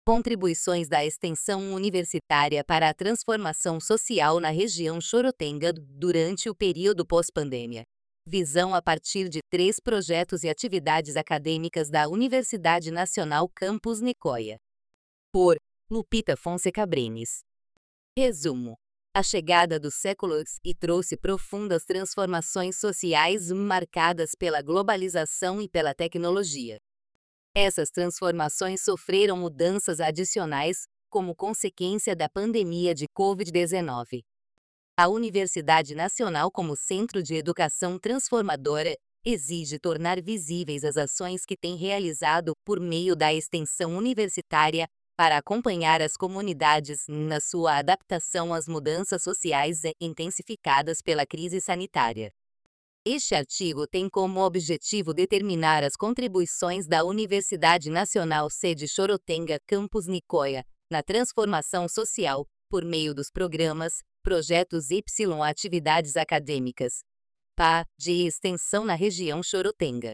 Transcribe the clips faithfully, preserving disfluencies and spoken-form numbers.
Contribuições da extensão universitária para a transformação social na região Chorotenga durante o período pós-pandemia. Visão a partir de três projetos e atividades acadêmicas da Universidade Nacional Campus Nicoya. Por Lupita Fonseca Brenes. Resumo. A chegada do século e trouxe profundas transformações sociais marcadas pela globalização e pela tecnologia. Essas transformações sofreram mudanças adicionais, como consequência da pandemia de covid dezenove. A Universidade Nacional, como centro de educação transformadora, exige tornar visíveis as ações que tem realizado por meio da extensão universitária para acompanhar as comunidades na sua adaptação às mudanças sociais intensificadas pela crise sanitária. Este artigo tem como objetivo determinar as contribuições da Universidade Nacional sede Chorotenga Campus Nicoya na transformação social, por meio dos programas, projetos y atividades acadêmicas, P A, de extensão na região Chorotenga.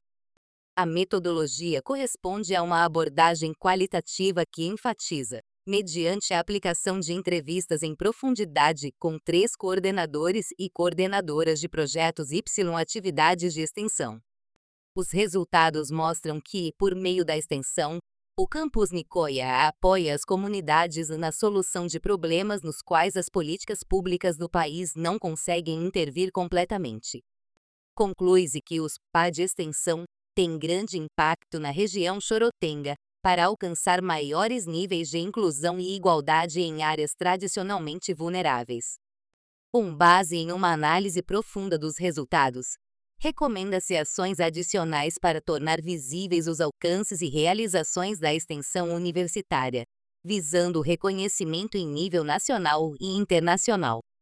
A metodologia corresponde a uma abordagem qualitativa que enfatiza, mediante a aplicação de entrevistas em profundidade com três coordenadores e coordenadoras de projetos y atividades de extensão. Os resultados mostram que, por meio da extensão, o Campus Nicoya apoia as comunidades na solução de problemas nos quais as políticas públicas do país não conseguem intervir completamente. Conclui-se que os P A de extensão têm grande impacto na região Chorotenga, para alcançar maiores níveis de inclusão e igualdade em áreas tradicionalmente vulneráveis. Com base em uma análise profunda dos resultados, recomenda-se ações adicionais para tornar visíveis os alcances e realizações da extensão universitária, visando o reconhecimento em nível nacional e internacional.